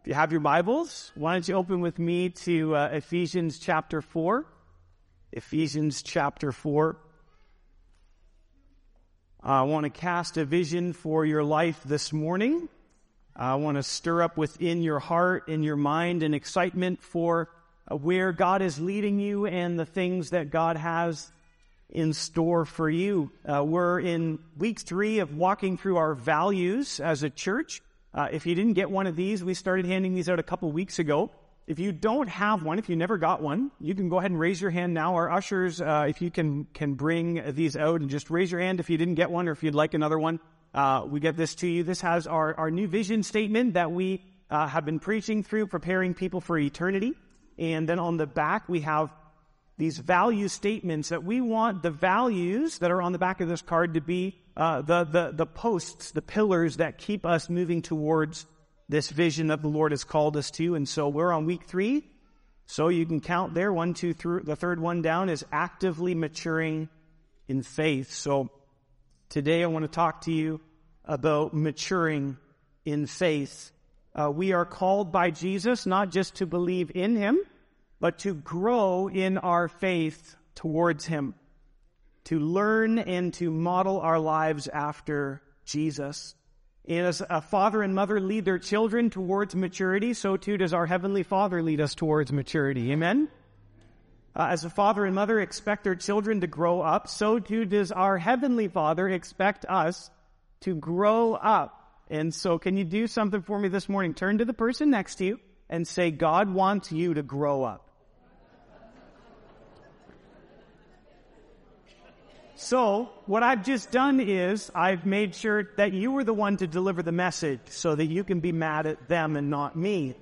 If you have your Bibles, why don't you open with me to Ephesians chapter 4. Ephesians chapter 4. I want to cast a vision for your life this morning. I want to stir up within your heart and your mind an excitement for where God is leading you and the things that God has in store for you. We're in week 3 of walking through our values as a church. If you didn't get one of these, we started handing these out a couple weeks ago. If you don't have one, if you never got one, you can go ahead and raise your hand now. Our ushers, if you can bring these out and just raise your hand if you didn't get one or if you'd like another one. We get this to you. This has our new vision statement that we have been preaching through, preparing people for eternity. And then on the back, we have these value statements that we want the values that are on the back of this card to be the posts, the pillars that keep us moving towards this vision that the Lord has called us to. And so we're on week 3. So you can count there, 1, 2, 3. The third one down is actively maturing in faith. So today I want to talk to you about maturing in faith. We are called by Jesus not just to believe in Him, but to grow in our faith towards Him, to learn and to model our lives after Jesus. And as a father and mother lead their children towards maturity, so too does our Heavenly Father lead us towards maturity. Amen? As a father and mother expect their children to grow up, so too does our Heavenly Father expect us to grow up. And so can you do something for me this morning? Turn to the person next to you and say, God wants you to grow up. So, what I've just done is, I've made sure that you were the one to deliver the message so that you can be mad at them and not me.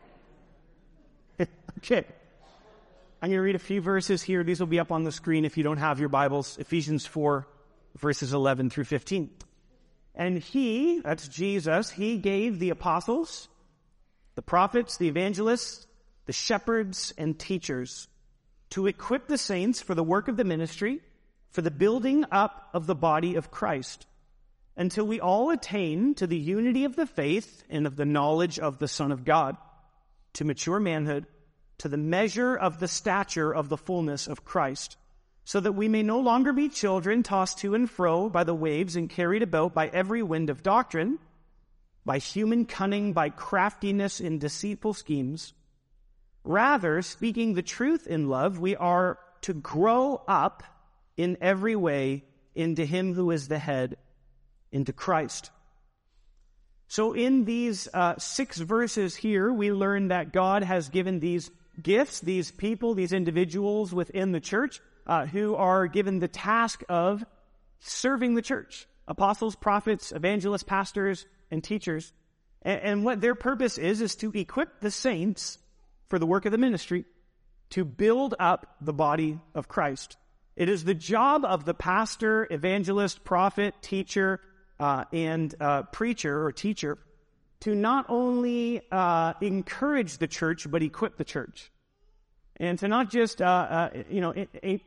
Okay. I'm going to read a few verses here. These will be up on the screen if you don't have your Bibles. Ephesians 4, verses 11 through 15. And He, that's Jesus, He gave the apostles, the prophets, the evangelists, the shepherds, and teachers to equip the saints for the work of the ministry, for the building up of the body of Christ, until we all attain to the unity of the faith and of the knowledge of the Son of God, to mature manhood, to the measure of the stature of the fullness of Christ, so that we may no longer be children tossed to and fro by the waves and carried about by every wind of doctrine, by human cunning, by craftiness in deceitful schemes. Rather, speaking the truth in love, we are to grow up in every way into Him who is the head, into Christ. So in these 6 verses here, we learn that God has given these gifts, these people, these individuals within the church who are given the task of serving the church. Apostles, prophets, evangelists, pastors, and teachers. And what their purpose is to equip the saints for the work of the ministry, to build up the body of Christ. It is the job of the pastor, evangelist, prophet, teacher, and preacher or teacher to not only encourage the church, but equip the church. And to not just, engage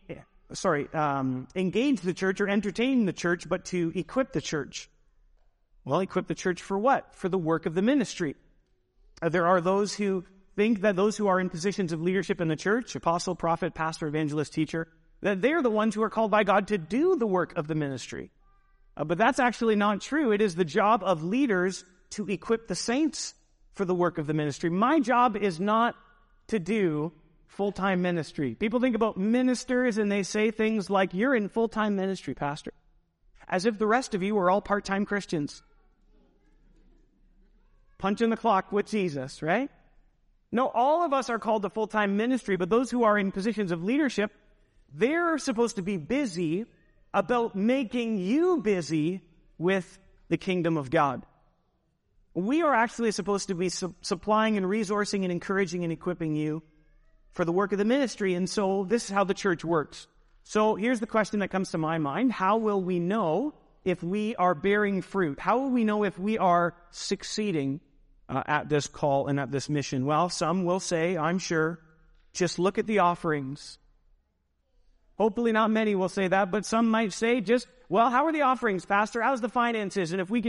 the church or entertain the church, but to equip the church. Well, equip the church for what? For the work of the ministry. There are those who think that those who are in positions of leadership in the church, apostle, prophet, pastor, evangelist, teacher, that they're the ones who are called by God to do the work of the ministry. But that's actually not true. It is the job of leaders to equip the saints for the work of the ministry. My job is not to do full-time ministry. People think about ministers and they say things like, you're in full-time ministry, pastor. As if the rest of you are all part-time Christians. Punching the clock with Jesus, right? No, all of us are called to full-time ministry, but those who are in positions of leadership, they're supposed to be busy about making you busy with the kingdom of God. We are actually supposed to be supplying and resourcing and encouraging and equipping you for the work of the ministry. And so this is how the church works. So here's the question that comes to my mind. How will we know if we are bearing fruit? How will we know if we are succeeding at this call and at this mission? Well, some will say, I'm sure, just look at the offerings. Hopefully not many will say that, but some might say how are the offerings, Pastor? How's the finances? And if we can just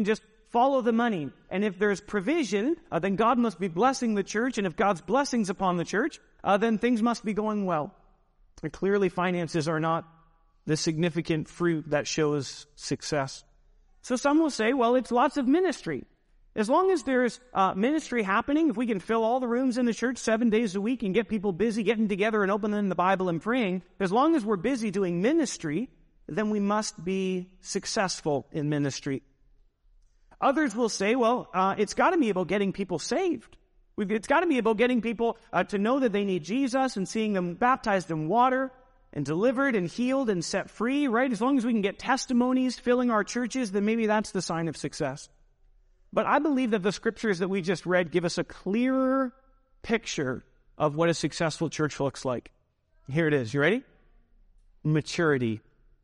follow the money. And if there's provision, then God must be blessing the church. And if God's blessings upon the church, then things must be going well. And clearly finances are not the significant fruit that shows success. So some will say, well, it's lots of ministry. As long as there's ministry happening, if we can fill all the rooms in the church 7 days a week and get people busy getting together and opening the Bible and praying, as long as we're busy doing ministry, then we must be successful in ministry. Others will say, well, it's got to be about getting people saved. It's got to be about getting people to know that they need Jesus and seeing them baptized in water and delivered and healed and set free, right? As long as we can get testimonies filling our churches, then maybe that's the sign of success. But I believe that the scriptures that we just read give us a clearer picture of what a successful church looks like. Here it is. You ready? Maturity.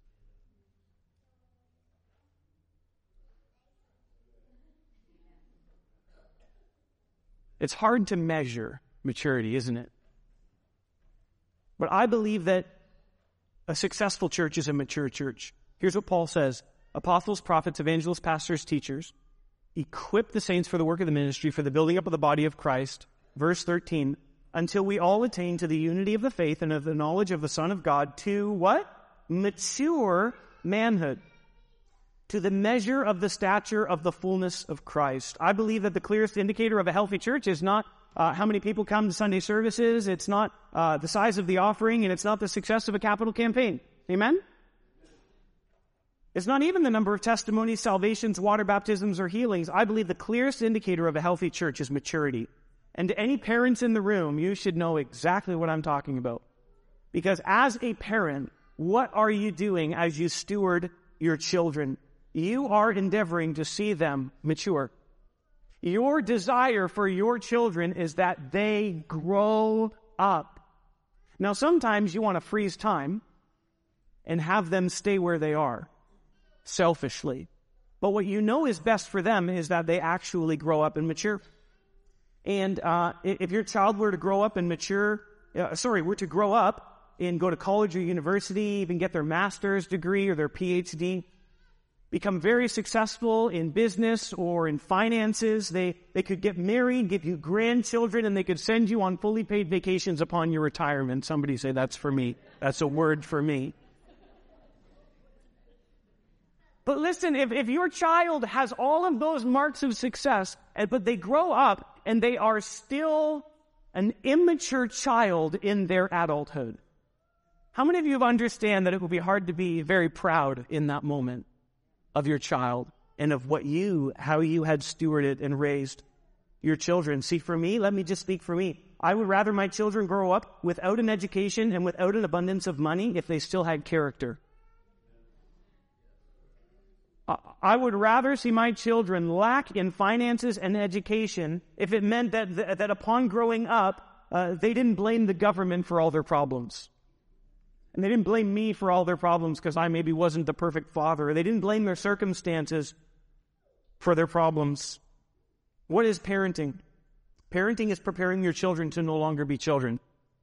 It's hard to measure maturity, isn't it? But I believe that a successful church is a mature church. Here's what Paul says: apostles, prophets, evangelists, pastors, teachers, equip the saints for the work of the ministry, for the building up of the body of Christ. Verse 13, until we all attain to the unity of the faith and of the knowledge of the Son of God, to what? Mature manhood. To the measure of the stature of the fullness of Christ. I believe that the clearest indicator of a healthy church is not how many people come to Sunday services, it's not the size of the offering, and it's not the success of a capital campaign. Amen? It's not even the number of testimonies, salvations, water baptisms, or healings. I believe the clearest indicator of a healthy church is maturity. And to any parents in the room, you should know exactly what I'm talking about. Because as a parent, what are you doing as you steward your children? You are endeavoring to see them mature. Your desire for your children is that they grow up. Now, sometimes you want to freeze time and have them stay where they are, selfishly. But what you know is best for them is that they actually grow up and mature. And if your child were to grow up and were to grow up and go to college or university, even get their master's degree or their PhD, become very successful in business or in finances, they could get married, give you grandchildren, and they could send you on fully paid vacations upon your retirement. Somebody say, that's for me. That's a word for me. But listen, if your child has all of those marks of success, but they grow up and they are still an immature child in their adulthood, how many of you understand that it will be hard to be very proud in that moment of your child and of how you had stewarded and raised your children? See, for me, let me just speak for me. I would rather my children grow up without an education and without an abundance of money if they still had character. I would rather see my children lack in finances and education if it meant that upon growing up, they didn't blame the government for all their problems. And they didn't blame me for all their problems because I maybe wasn't the perfect father. Or they didn't blame their circumstances for their problems. What is parenting? Parenting is preparing your children to no longer be children.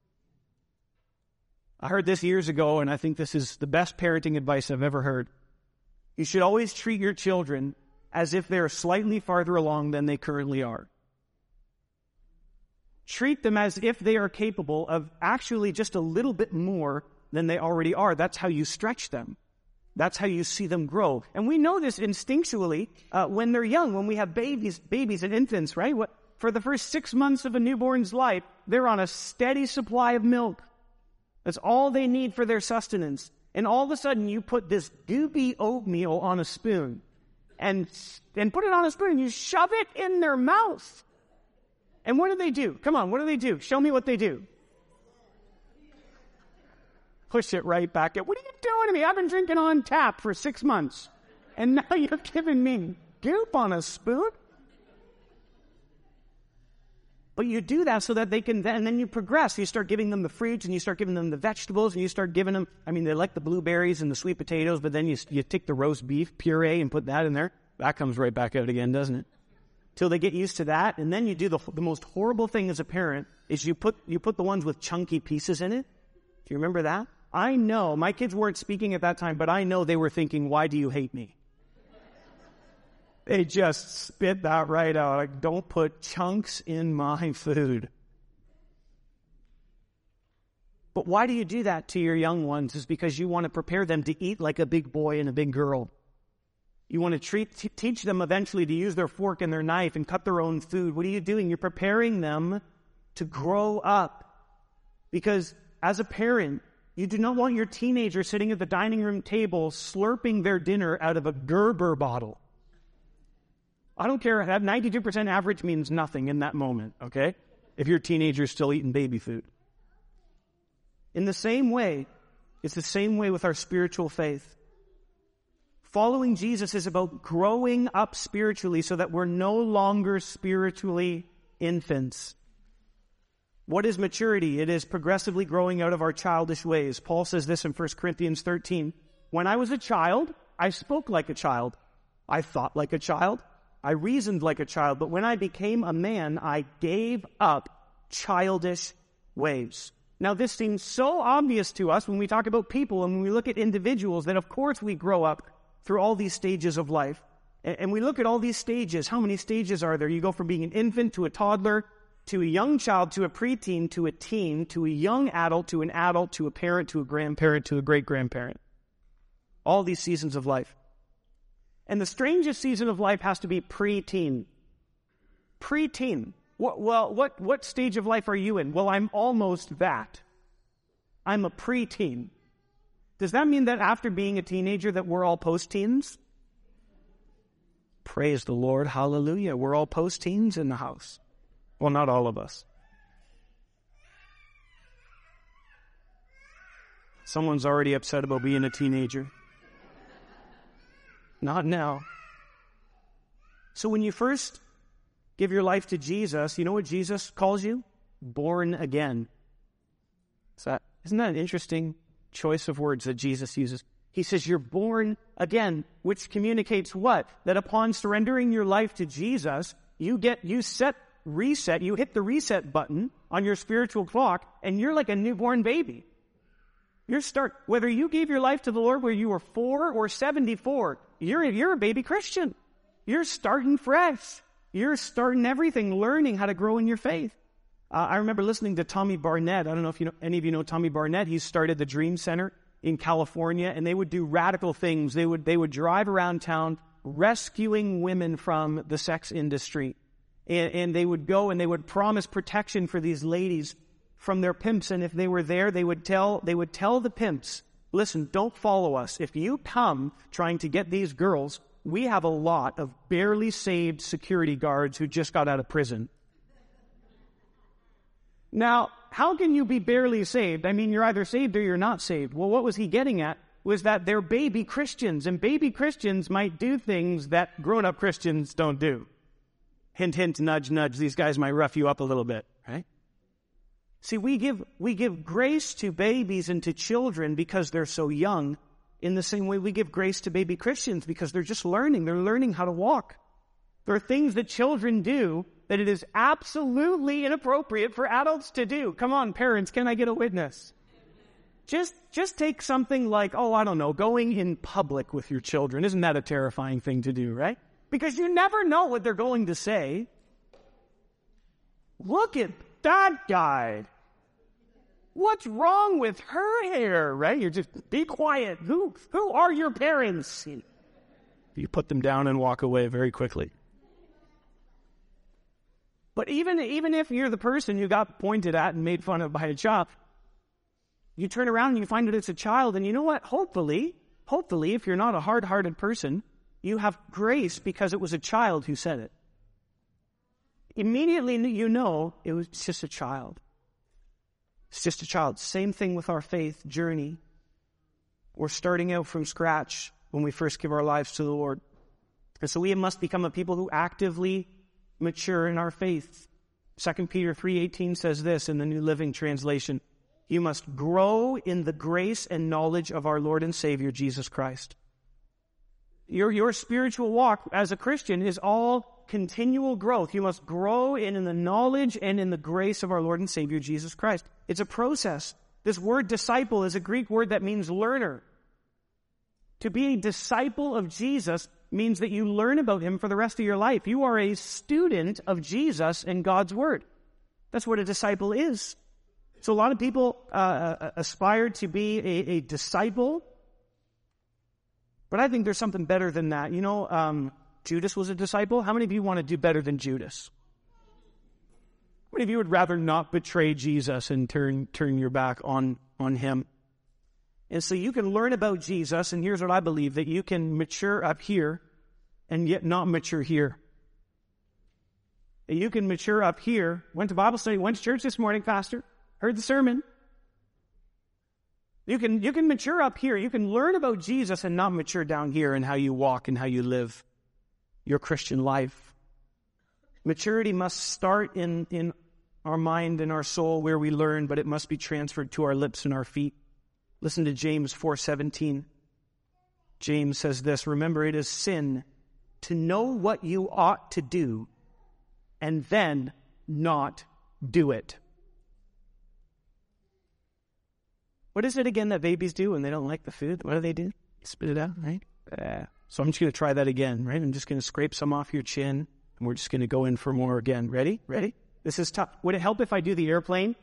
I heard this years ago, and I think this is the best parenting advice I've ever heard. You should always treat your children as if they're slightly farther along than they currently are. Treat them as if they are capable of actually just a little bit more than they already are. That's how you stretch them. That's how you see them grow. And we know this instinctually when they're young, when we have babies and infants, right? For the first 6 months of a newborn's life, they're on a steady supply of milk. That's all they need for their sustenance. And all of a sudden, you put this doobie oatmeal on a spoon and put it on a spoon and you shove it in their mouth. And what do? Come on, what do? Show me what they do. Push it right back at, what are you doing to me? I've been drinking on tap for 6 months. And now you're giving me goop on a spoon? But you do that so that they can, and then you progress. You start giving them the fruits, and you start giving them the vegetables, and you start giving them, they like the blueberries and the sweet potatoes, but then you take the roast beef puree and put that in there. That comes right back out again, doesn't it? Till they get used to that, and then you do the most horrible thing as a parent, is you put the ones with chunky pieces in it. Do you remember that? I know, my kids weren't speaking at that time, but I know they were thinking, why do you hate me? They just spit that right out. Like, don't put chunks in my food. But why do you do that to your young ones? Is because you want to prepare them to eat like a big boy and a big girl. You want to teach them eventually to use their fork and their knife and cut their own food. What are you doing? You're preparing them to grow up. Because as a parent, you do not want your teenager sitting at the dining room table slurping their dinner out of a Gerber bottle. I don't care. That 92% average means nothing in that moment, okay? If your teenager's still eating baby food. In the same way, it's the same way with our spiritual faith. Following Jesus is about growing up spiritually so that we're no longer spiritually infants. What is maturity? It is progressively growing out of our childish ways. Paul says this in 1 Corinthians 13. When I was a child, I spoke like a child. I thought like a child. I reasoned like a child. But when I became a man, I gave up childish ways. Now, this seems so obvious to us when we talk about people and when we look at individuals that, of course, we grow up through all these stages of life. And we look at all these stages. How many stages are there? You go from being an infant to a toddler, to a young child, to a preteen, to a teen, to a young adult, to an adult, to a parent, to a grandparent, to a great-grandparent. All these seasons of life. And the strangest season of life has to be preteen. Preteen. What stage of life are you in? Well, I'm almost that. I'm a preteen. Does that mean that after being a teenager that we're all post-teens? Praise the Lord. Hallelujah. We're all post-teens in the house. Well, not all of us. Someone's already upset about being a teenager. Not now. So when you first give your life to Jesus, you know what Jesus calls you? Born again. Isn't that an interesting choice of words that Jesus uses? He says you're born again, which communicates what? That upon surrendering your life to Jesus, you hit the reset button on your spiritual clock, and you're like a newborn baby. Whether you gave your life to the Lord where you were 4 or 74, you're a baby Christian. You're starting fresh. You're starting everything, learning how to grow in your faith. I remember listening to Tommy Barnett. I don't know if any of you know Tommy Barnett. He started the Dream Center in California, and they would do radical things. They would drive around town rescuing women from the sex industry. And they would go and they would promise protection for these ladies from their pimps. And if they were there, they would tell the pimps, listen, don't follow us. If you come trying to get these girls, we have a lot of barely saved security guards who just got out of prison. Now, how can you be barely saved? I mean, you're either saved or you're not saved. Well, what was he getting at was that they're baby Christians, and baby Christians might do things that grown-up Christians don't do. Hint, hint, nudge, nudge. These guys might rough you up a little bit, right? See, we give grace to babies and to children because they're so young. In the same way, we give grace to baby Christians because they're just learning. They're learning how to walk. There are things that children do that it is absolutely inappropriate for adults to do. Come on, parents, can I get a witness? Just take something like, going in public with your children. Isn't that a terrifying thing to do, right? Because you never know what they're going to say. Look at that guy. What's wrong with her hair, right? You're just, be quiet. Who are your parents? You put them down and walk away very quickly. But even if you're the person who got pointed at and made fun of by a child, you turn around and you find that it's a child, and you know what? Hopefully, if you're not a hard-hearted person, you have grace because it was a child who said it. Immediately you know it was just a child. It's just a child. Same thing with our faith journey. We're starting out from scratch when we first give our lives to the Lord. And so we must become a people who actively mature in our faith. 2 Peter 3:18 says this in the New Living Translation. You must grow in the grace and knowledge of our Lord and Savior, Jesus Christ. Your spiritual walk as a Christian is all continual growth. You must grow in the knowledge and in the grace of our Lord and Savior, Jesus Christ. It's a process. This word disciple is a Greek word that means learner. To be a disciple of Jesus means that you learn about him for the rest of your life. You are a student of Jesus and God's word. That's what a disciple is. So a lot of people aspire to be a disciple, but I think there's something better than that. You know, Judas was a disciple. How many of you want to do better than Judas? How many of you would rather not betray Jesus and turn your back on him? And so you can learn about Jesus, and here's what I believe, that you can mature up here and yet not mature here. You can mature up here, went to Bible study, went to church this morning, pastor, heard the sermon. You can mature up here. You can learn about Jesus and not mature down here in how you walk and how you live your Christian life. Maturity must start in our mind and our soul where we learn, but it must be transferred to our lips and our feet. Listen to James 4:17. James says this, remember, it is sin to know what you ought to do and then not do it. What is it again that babies do when they don't like the food? What do? Spit it out, right? So I'm just going to try that again, right? I'm just going to scrape some off your chin, and we're just going to go in for more again. Ready? This is tough. Would it help if I do the airplane?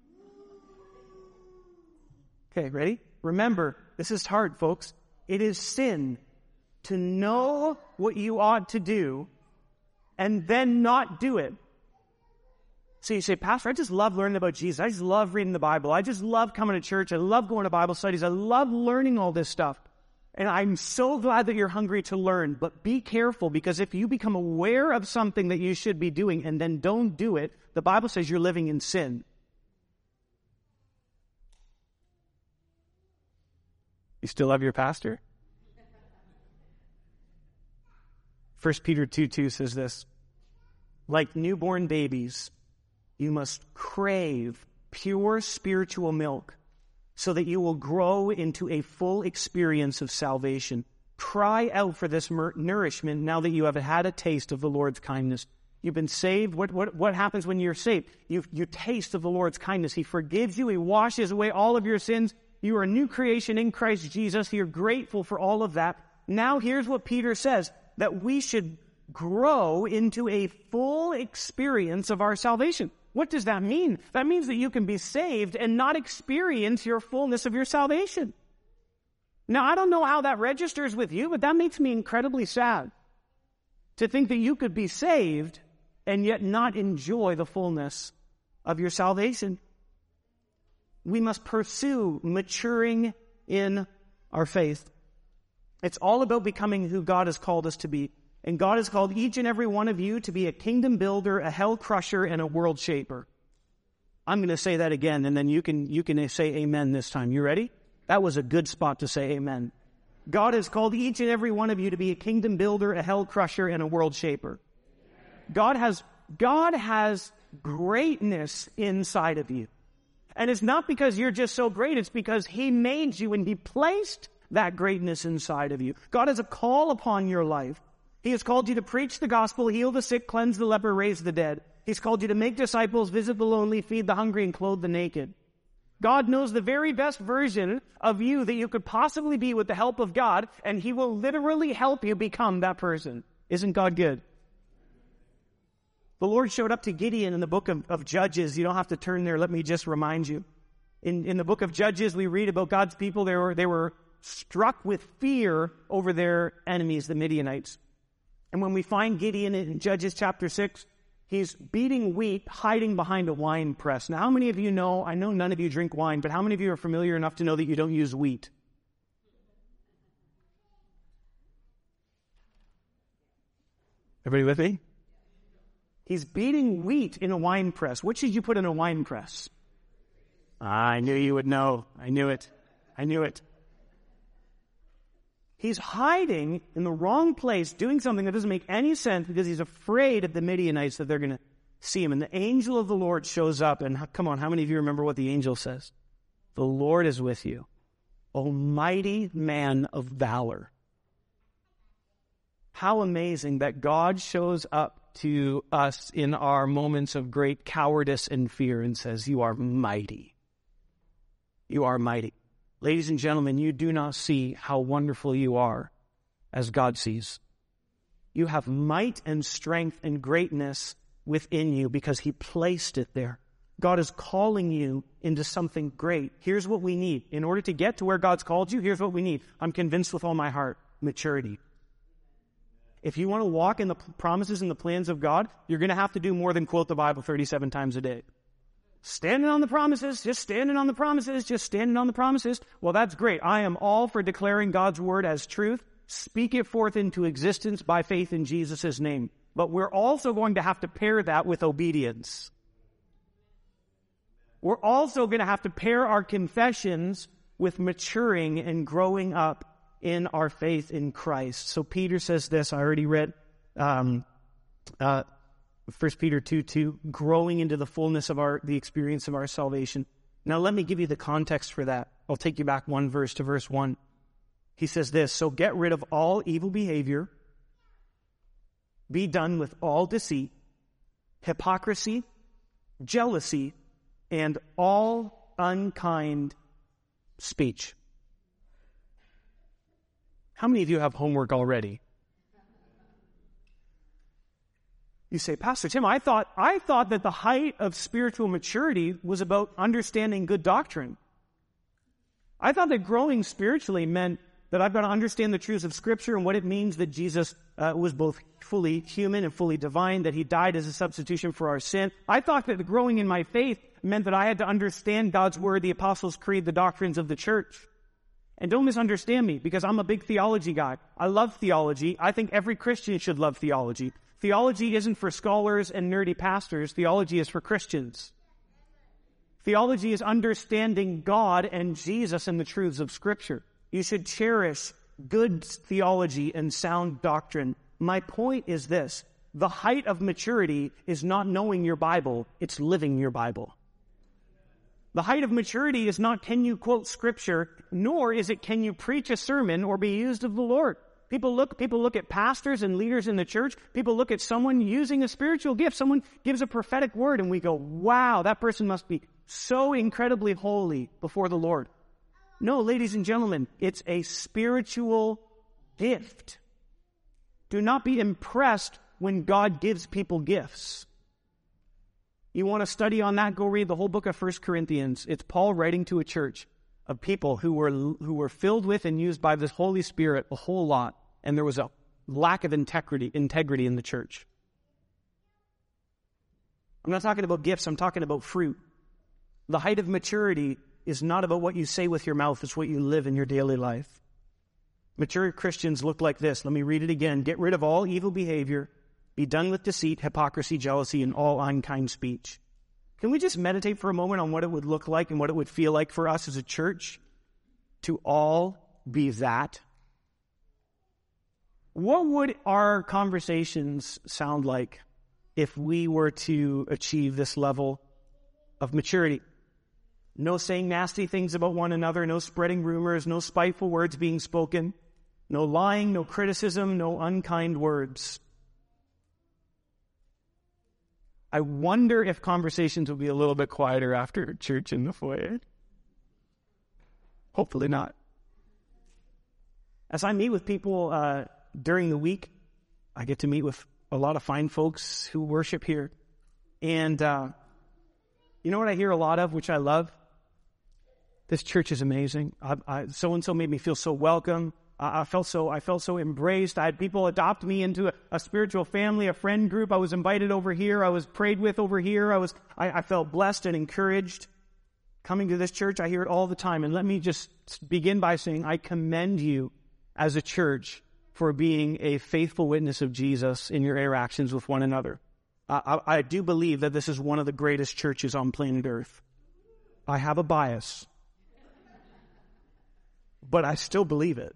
Okay, ready? Remember, this is hard, folks. It is sin to know what you ought to do and then not do it. So you say, Pastor, I just love learning about Jesus. I just love reading the Bible. I just love coming to church. I love going to Bible studies. I love learning all this stuff. And I'm so glad that you're hungry to learn. But be careful, because if you become aware of something that you should be doing and then don't do it, the Bible says you're living in sin. You still love your pastor? 1 Peter 2:2 says this, like newborn babies, you must crave pure spiritual milk so that you will grow into a full experience of salvation. Cry out for this nourishment now that you have had a taste of the Lord's kindness. You've been saved. What happens when you're saved? You taste of the Lord's kindness. He forgives you. He washes away all of your sins. You are a new creation in Christ Jesus. You're grateful for all of that. Now here's what Peter says, that we should grow into a full experience of our salvation. What does that mean? That means that you can be saved and not experience your fullness of your salvation. Now, I don't know how that registers with you, but that makes me incredibly sad to think that you could be saved and yet not enjoy the fullness of your salvation. We must pursue maturing in our faith. It's all about becoming who God has called us to be. And God has called each and every one of you to be a kingdom builder, a hell crusher, and a world shaper. I'm going to say that again, and then you can say amen this time. You ready? That was a good spot to say amen. God has called each and every one of you to be a kingdom builder, a hell crusher, and a world shaper. God has greatness inside of you. And it's not because you're just so great, it's because He made you and He placed that greatness inside of you. God has a call upon your life. He has called you to preach the gospel, heal the sick, cleanse the leper, raise the dead. He's called you to make disciples, visit the lonely, feed the hungry, and clothe the naked. God knows the very best version of you that you could possibly be with the help of God, and He will literally help you become that person. Isn't God good? The Lord showed up to Gideon in the book of Judges. You don't have to turn there. Let me just remind you. In the book of Judges, we read about God's people. They were struck with fear over their enemies, the Midianites. And when we find Gideon in Judges chapter 6, he's beating wheat, hiding behind a wine press. Now, how many of you know, I know none of you drink wine, but how many of you are familiar enough to know that you don't use wheat? Everybody with me? He's beating wheat in a wine press. What should you put in a wine press? I knew you would know. I knew it. He's hiding in the wrong place, doing something that doesn't make any sense because he's afraid of the Midianites that they're going to see him. And the angel of the Lord shows up. And come on, how many of you remember what the angel says? The Lord is with you, O mighty man of valor. How amazing that God shows up to us in our moments of great cowardice and fear and says, you are mighty. You are mighty. Ladies and gentlemen, you do not see how wonderful you are as God sees. You have might and strength and greatness within you because he placed it there. God is calling you into something great. Here's what we need. In order to get to where God's called you, here's what we need. I'm convinced with all my heart. Maturity. If you want to walk in the promises and the plans of God, you're going to have to do more than quote the Bible 37 times a day. Standing on the promises, just standing on the promises, just standing on the promises. Well, that's great. I am all for declaring God's word as truth. Speak it forth into existence by faith in Jesus' name. But we're also going to have to pair that with obedience. We're also going to have to pair our confessions with maturing and growing up in our faith in Christ. So Peter says this, I already read 1 Peter 2:2, growing into the fullness of the experience of our salvation. Now let me give you the context for that. I'll take you back one verse to verse 1. He says this, so get rid of all evil behavior, be done with all deceit, hypocrisy, jealousy, and all unkind speech. How many of you have homework already? You say, Pastor Tim, I thought that the height of spiritual maturity was about understanding good doctrine. I thought that growing spiritually meant that I've got to understand the truths of Scripture and what it means that Jesus was both fully human and fully divine, that he died as a substitution for our sin. I thought that growing in my faith meant that I had to understand God's Word, the Apostles' Creed, the doctrines of the church. And don't misunderstand me, because I'm a big theology guy. I love theology. I think every Christian should love theology. Theology isn't for scholars and nerdy pastors. Theology is for Christians. Theology is understanding God and Jesus and the truths of Scripture. You should cherish good theology and sound doctrine. My point is this. The height of maturity is not knowing your Bible, it's living your Bible. The height of maturity is not can you quote Scripture, nor is it can you preach a sermon or be used of the Lord. People look at pastors and leaders in the church. People look at someone using a spiritual gift. Someone gives a prophetic word and we go, wow, that person must be so incredibly holy before the Lord. No, ladies and gentlemen, it's a spiritual gift. Do not be impressed when God gives people gifts. You want to study on that? Go read the whole book of 1 Corinthians. It's Paul writing to a church of people who were filled with and used by the Holy Spirit a whole lot, and there was a lack of integrity in the church. I'm not talking about gifts, I'm talking about fruit. The height of maturity is not about what you say with your mouth, it's what you live in your daily life. Mature Christians look like this. Let me read it again. Get rid of all evil behavior, be done with deceit, hypocrisy, jealousy, and all unkind speech. Can we just meditate for a moment on what it would look like and what it would feel like for us as a church to all be that? What would our conversations sound like if we were to achieve this level of maturity? No saying nasty things about one another, no spreading rumors, no spiteful words being spoken, no lying, no criticism, no unkind words. I wonder if conversations will be a little bit quieter after church in the foyer. Hopefully not. As I meet with people during the week, I get to meet with a lot of fine folks who worship here. And you know what I hear a lot of, which I love? This church is amazing. So-and-so made me feel so welcome. I felt so embraced. I had people adopt me into a spiritual family, a friend group. I was invited over here. I was prayed with over here. I felt blessed and encouraged. Coming to this church, I hear it all the time. And let me just begin by saying I commend you as a church for being a faithful witness of Jesus in your interactions with one another. I do believe that this is one of the greatest churches on planet Earth. I have a bias, but I still believe it.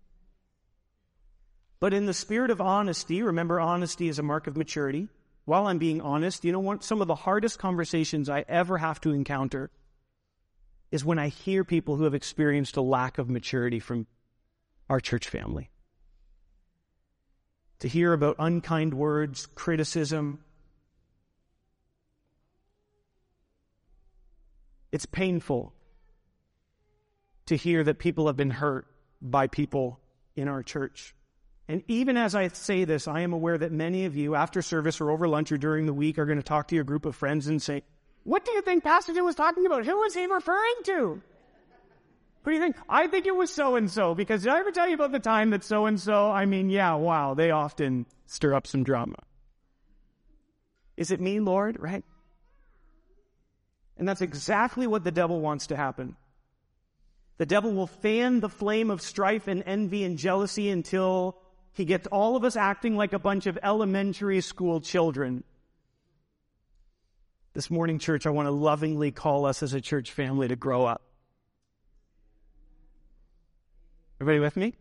But in the spirit of honesty, remember honesty is a mark of maturity. While I'm being honest, you know what? Some of the hardest conversations I ever have to encounter is when I hear people who have experienced a lack of maturity from our church family. To hear about unkind words, criticism. It's painful to hear that people have been hurt by people in our church. And even as I say this, I am aware that many of you, after service or over lunch or during the week, are going to talk to your group of friends and say, what do you think Pastor Jim was talking about? Who was he referring to? What do you think? I think it was so-and-so, because did I ever tell you about the time that so-and-so, wow, they often stir up some drama. Is it me, Lord? Right? And that's exactly what the devil wants to happen. The devil will fan the flame of strife and envy and jealousy until he gets all of us acting like a bunch of elementary school children. This morning, church, I want to lovingly call us as a church family to grow up. Everybody with me?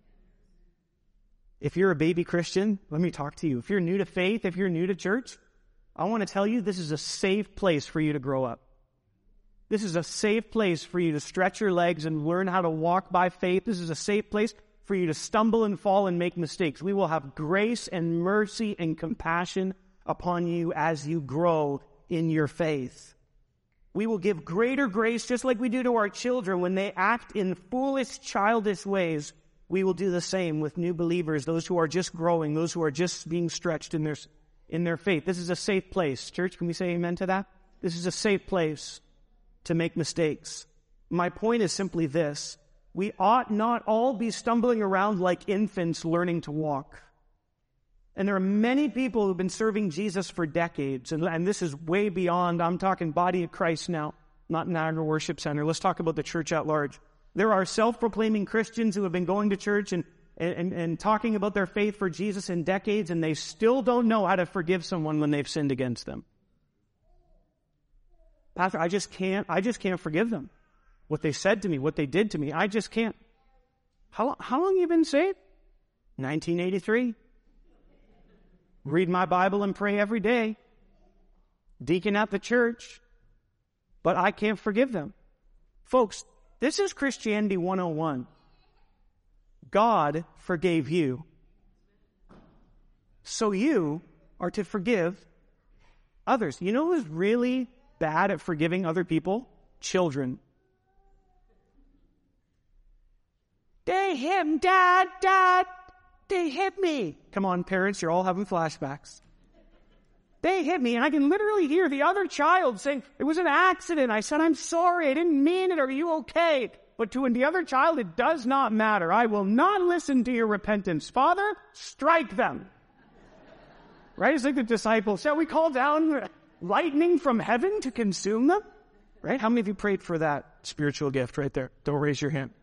If you're a baby Christian, let me talk to you. If you're new to faith, if you're new to church, I want to tell you this is a safe place for you to grow up. This is a safe place for you to stretch your legs and learn how to walk by faith. This is a safe place for you to stumble and fall and make mistakes. We will have grace and mercy and compassion upon you as you grow in your faith. We will give greater grace just like we do to our children when they act in foolish, childish ways. We will do the same with new believers, those who are just growing, those who are just being stretched in their faith. This is a safe place. Church, can we say amen to that? This is a safe place to make mistakes. My point is simply this. We ought not all be stumbling around like infants learning to walk. And there are many people who've been serving Jesus for decades, and this is way beyond, I'm talking body of Christ now, not Niagara Worship Center. Let's talk about the church at large. There are self-proclaiming Christians who have been going to church and talking about their faith for Jesus in decades, and they still don't know how to forgive someone when they've sinned against them. Pastor, I just can't forgive them. What they said to me, what they did to me, I just can't. How long have you been saved? 1983. Read my Bible and pray every day. Deacon at the church. But I can't forgive them. Folks, this is Christianity 101. God forgave you. So you are to forgive others. You know who's really bad at forgiving other people? Children. They hit him, Dad. They hit me. Come on, parents, you're all having flashbacks. They hit me, and I can literally hear the other child saying, it was an accident. I said, I'm sorry. I didn't mean it. Are you okay? But to the other child, it does not matter. I will not listen to your repentance. Father, strike them. Right? It's like the disciples. Shall we call down lightning from heaven to consume them? Right? How many of you prayed for that spiritual gift right there? Don't raise your hand.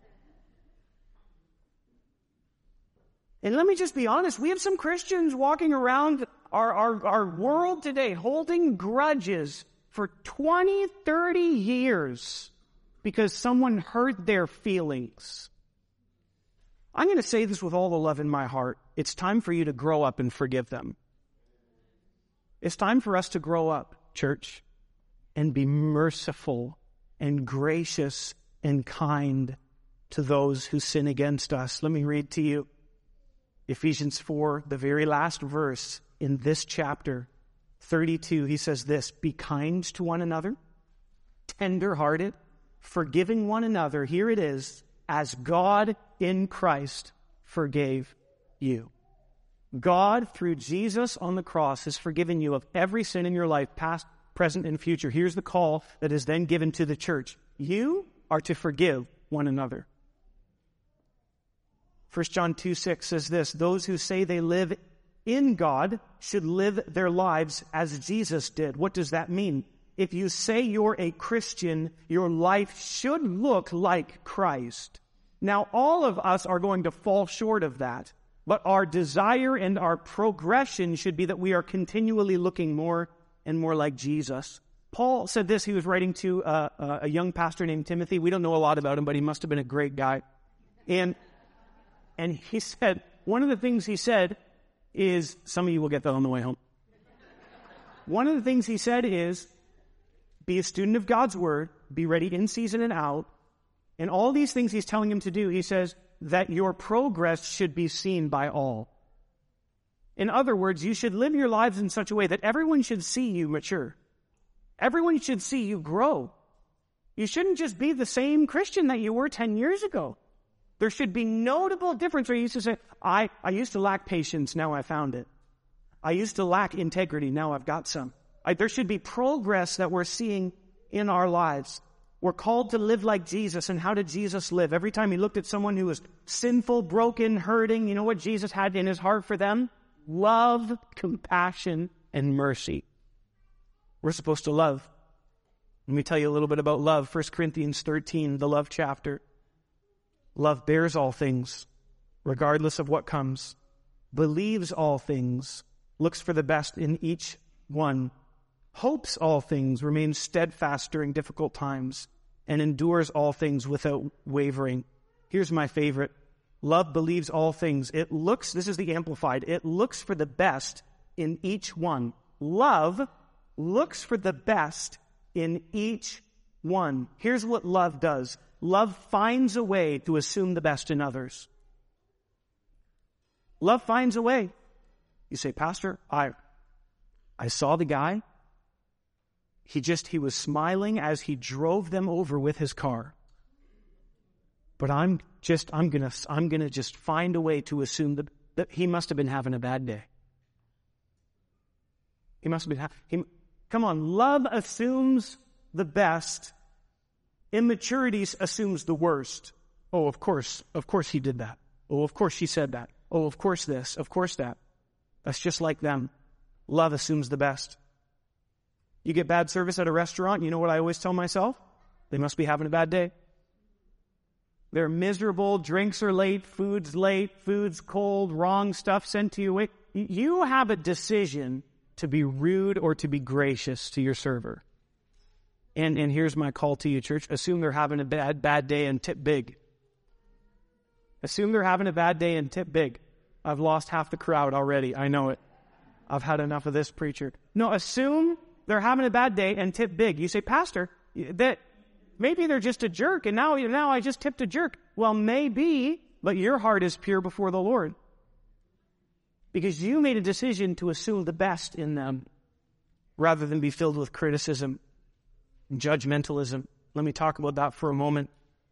And let me just be honest, we have some Christians walking around our world today holding grudges for 20, 30 years because someone hurt their feelings. I'm going to say this with all the love in my heart. It's time for you to grow up and forgive them. It's time for us to grow up, church, and be merciful and gracious and kind to those who sin against us. Let me read to you Ephesians 4, the very last verse in this chapter, 32. He says this, be kind to one another, tender-hearted, forgiving one another. Here it is, as God in Christ forgave you. God, through Jesus on the cross, has forgiven you of every sin in your life, past, present, and future. Here's the call that is then given to the church. You are to forgive one another. 1 John 2:6 says this, those who say they live in God should live their lives as Jesus did. What does that mean? If you say you're a Christian, your life should look like Christ. Now, all of us are going to fall short of that, but our desire and our progression should be that we are continually looking more and more like Jesus. Paul said this, he was writing to a young pastor named Timothy. We don't know a lot about him, but he must have been a great guy. And he said, one of the things he said is, some of you will get that on the way home. One of the things he said is, be a student of God's word, be ready in season and out. And all these things he's telling him to do, he says that your progress should be seen by all. In other words, you should live your lives in such a way that everyone should see you mature. Everyone should see you grow. You shouldn't just be the same Christian that you were 10 years ago. There should be notable difference where you used to say, I used to lack patience, now I found it. I used to lack integrity, now I've got some. There should be progress that we're seeing in our lives. We're called to live like Jesus. And how did Jesus live? Every time he looked at someone who was sinful, broken, hurting, you know what Jesus had in his heart for them? Love, compassion, and mercy. We're supposed to love. Let me tell you a little bit about love. 1 Corinthians 13, the love chapter. Love bears all things, regardless of what comes, believes all things, looks for the best in each one, hopes all things, remains steadfast during difficult times, and endures all things without wavering. Here's my favorite. Love believes all things. This is the Amplified, it looks for the best in each one. Love looks for the best in each one. Here's what love does. Love finds a way to assume the best in others. Love finds a way. You say, Pastor, I saw the guy. He was smiling as he drove them over with his car. But I'm gonna just find a way to assume that he must have been having a bad day. He must have been come on, love assumes the best. Immaturity assumes the worst. Oh, of course he did that. Oh, of course she said that. Oh, of course this, of course that. That's just like them. Love assumes the best. You get bad service at a restaurant, you know what I always tell myself? They must be having a bad day. They're miserable, drinks are late, food's cold, wrong stuff sent to you. You have a decision to be rude or to be gracious to your server. And here's my call to you, church. Assume they're having a bad day and tip big. Assume they're having a bad day and tip big. I've lost half the crowd already. I know it. I've had enough of this preacher. No, assume they're having a bad day and tip big. You say, Pastor, that maybe they're just a jerk, and now I just tipped a jerk. Well, maybe, but your heart is pure before the Lord. Because you made a decision to assume the best in them rather than be filled with criticism and judgmentalism. Let me talk about that for a moment.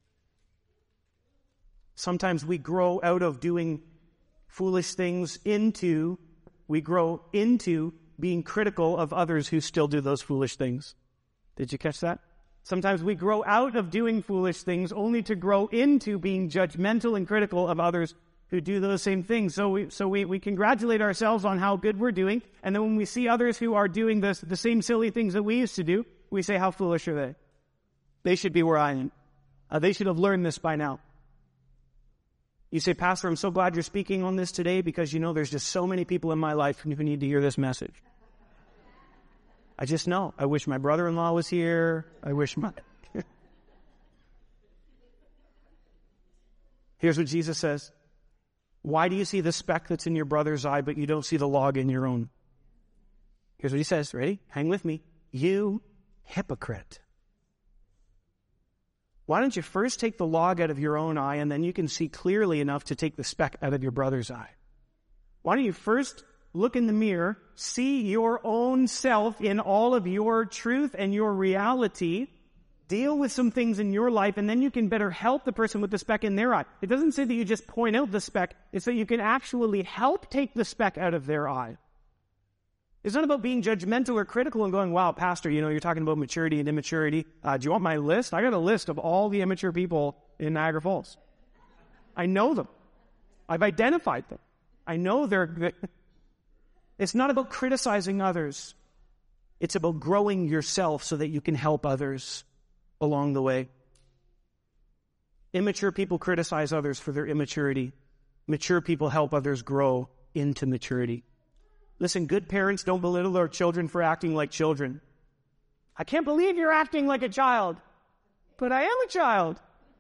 Sometimes we grow out of doing foolish things we grow into being critical of others who still do those foolish things. Did you catch that? Sometimes we grow out of doing foolish things only to grow into being judgmental and critical of others who do those same things. So we congratulate ourselves on how good we're doing, and then when we see others who are doing the same silly things that we used to do, we say, how foolish are they? They should be where I am. They should have learned this by now. You say, Pastor, I'm so glad you're speaking on this today because there's just so many people in my life who need to hear this message. I just know. I wish my brother-in-law was here. I wish Here's what Jesus says. Why do you see the speck that's in your brother's eye, but you don't see the log in your own? Here's what he says. Ready? Hang with me. You hypocrite. Why don't you first take the log out of your own eye, and then you can see clearly enough to take the speck out of your brother's eye? Why don't you first look in the mirror, see your own self in all of your truth and your reality, deal with some things in your life, and then you can better help the person with the speck in their eye. It doesn't say that you just point out the speck. It's that you can actually help take the speck out of their eye. It's not about being judgmental or critical and going, wow, Pastor, you're talking about maturity and immaturity. Do you want my list? I got a list of all the immature people in Niagara Falls. I know them. I've identified them. I know they're... It's not about criticizing others. It's about growing yourself so that you can help others along the way. Immature people criticize others for their immaturity. Mature people help others grow into maturity. Listen, good parents don't belittle their children for acting like children. I can't believe you're acting like a child, but I am a child.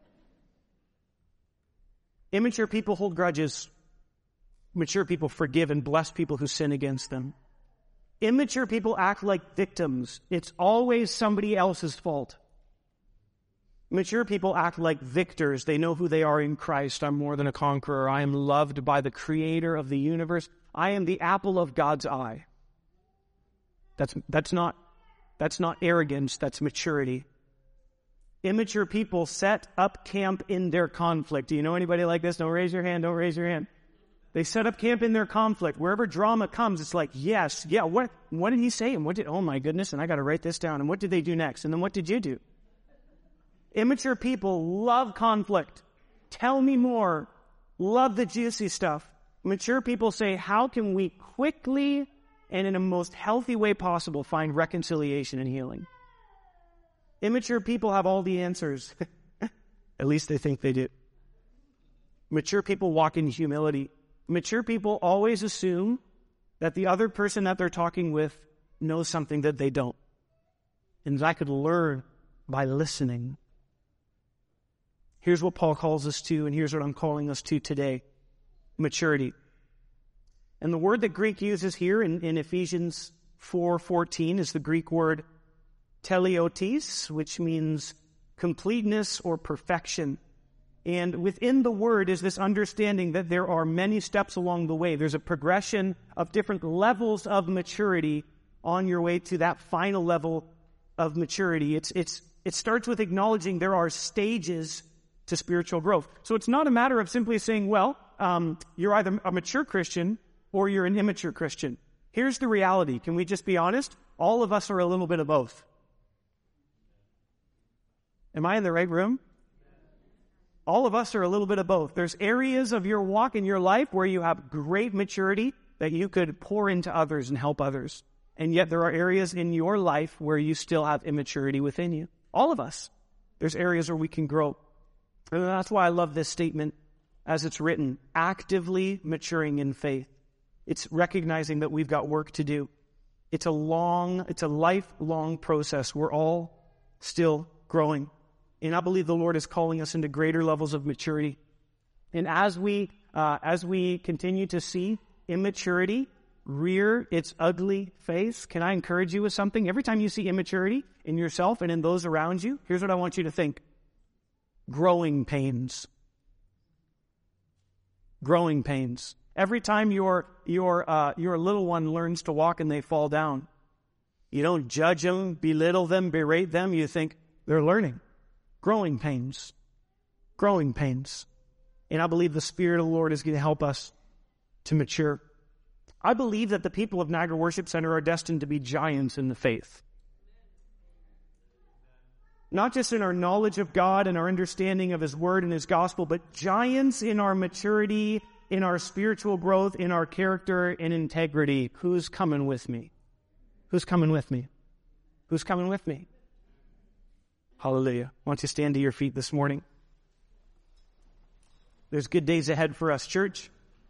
Immature people hold grudges. Mature people forgive and bless people who sin against them. Immature people act like victims. It's always somebody else's fault. Mature people act like victors. They know who they are in Christ. I'm more than a conqueror. I am loved by the Creator of the universe. I am the apple of God's eye. That's not arrogance, that's maturity. Immature people set up camp in their conflict. Do you know anybody like this? Don't raise your hand. Don't raise your hand. They set up camp in their conflict. Wherever drama comes, it's like, yes, yeah, what did he say? And oh my goodness, and I got to write this down. And what did they do next? And then what did you do? Immature people love conflict. Tell me more. Love the juicy stuff. Mature people say, how can we quickly and in a most healthy way possible find reconciliation and healing? Immature people have all the answers. At least they think they do. Mature people walk in humility. Mature people always assume that the other person that they're talking with knows something that they don't. And I could learn by listening. Here's what Paul calls us to, and here's what I'm calling us to today. Maturity. And the word that Greek uses here in Ephesians 4:14 is the Greek word teleotes, which means completeness or perfection. And within the word is this understanding that there are many steps along the way. There's a progression of different levels of maturity on your way to that final level of maturity. It starts with acknowledging there are stages to spiritual growth. So it's not a matter of simply saying, well, you're either a mature Christian or you're an immature Christian. Here's the reality. Can we just be honest? All of us are a little bit of both. Am I in the right room? All of us are a little bit of both. There's areas of your walk in your life where you have great maturity that you could pour into others and help others. And yet there are areas in your life where you still have immaturity within you. All of us. There's areas where we can grow. And that's why I love this statement as it's written, actively maturing in faith. It's recognizing that we've got work to do. It's a lifelong process. We're all still growing. And I believe the Lord is calling us into greater levels of maturity. And as we continue to see immaturity rear its ugly face, can I encourage you with something? Every time you see immaturity in yourself and in those around you, here's what I want you to think. Growing pains. Growing pains. Every time your little one learns to walk and they fall down, you don't judge them, belittle them, berate them. You think they're learning. Growing pains. Growing pains. And I believe the Spirit of the Lord is going to help us to mature. I believe that the people of Niagara Worship Center are destined to be giants in the faith. Not just in our knowledge of God and our understanding of His Word and His Gospel, but giants in our maturity, in our spiritual growth, in our character and integrity. Who's coming with me? Who's coming with me? Who's coming with me? Hallelujah. Why don't you stand to your feet this morning? There's good days ahead for us, church.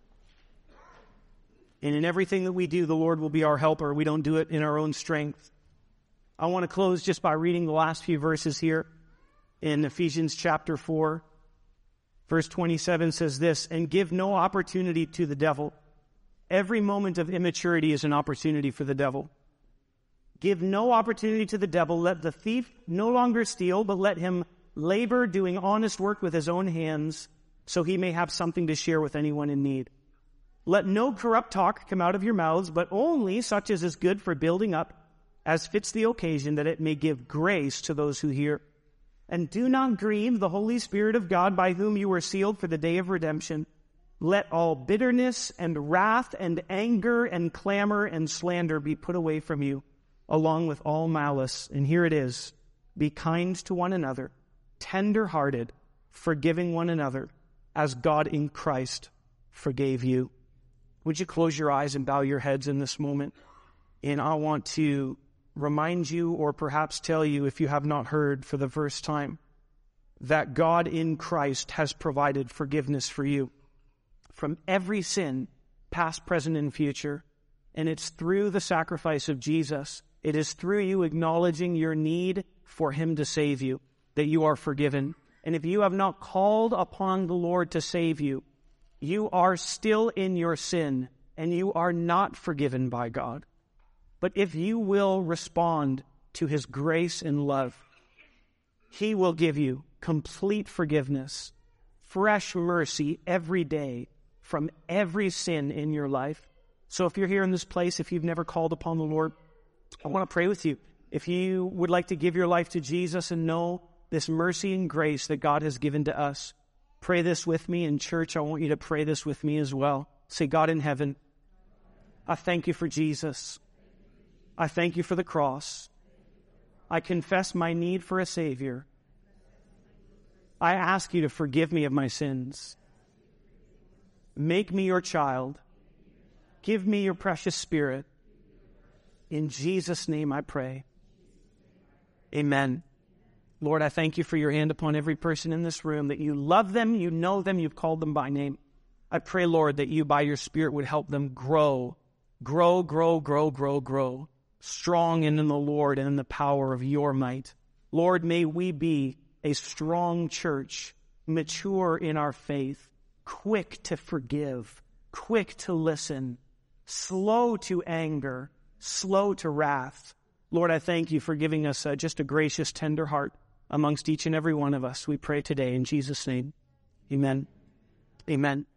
And in everything that we do, the Lord will be our helper. We don't do it in our own strength. I want to close just by reading the last few verses here in Ephesians chapter 4. Verse 27 says this, and give no opportunity to the devil. Every moment of immaturity is an opportunity for the devil. Give no opportunity to the devil. Let the thief no longer steal, but let him labor doing honest work with his own hands, so he may have something to share with anyone in need. Let no corrupt talk come out of your mouths, but only such as is good for building up, as fits the occasion, that it may give grace to those who hear. And do not grieve the Holy Spirit of God, by whom you were sealed for the day of redemption. Let all bitterness and wrath and anger and clamor and slander be put away from you, along with all malice. And here it is. Be kind to one another, tender-hearted, forgiving one another, as God in Christ forgave you. Would you close your eyes and bow your heads in this moment? And I want to remind you, or perhaps tell you if you have not heard for the first time, that God in Christ has provided forgiveness for you from every sin, past, present, and future. And it's through the sacrifice of Jesus. It is through you acknowledging your need for Him to save you that you are forgiven. And if you have not called upon the Lord to save you, you are still in your sin and you are not forgiven by God. But if you will respond to His grace and love, He will give you complete forgiveness, fresh mercy every day from every sin in your life. So if you're here in this place, if you've never called upon the Lord, I want to pray with you. If you would like to give your life to Jesus and know this mercy and grace that God has given to us. Pray this with me. In church, I want you to pray this with me as well. Say, God in heaven, I thank you for Jesus. I thank you for the cross. I confess my need for a Savior. I ask you to forgive me of my sins. Make me your child. Give me your precious Spirit. In Jesus' name I pray. Amen. Lord, I thank you for your hand upon every person in this room, that you love them, you know them, you've called them by name. I pray, Lord, that you by your Spirit would help them grow, strong in the Lord and in the power of your might. Lord, may we be a strong church, mature in our faith, quick to forgive, quick to listen, slow to anger, slow to wrath. Lord, I thank you for giving us just a gracious, tender heart amongst each and every one of us. We pray today in Jesus' name. Amen. Amen.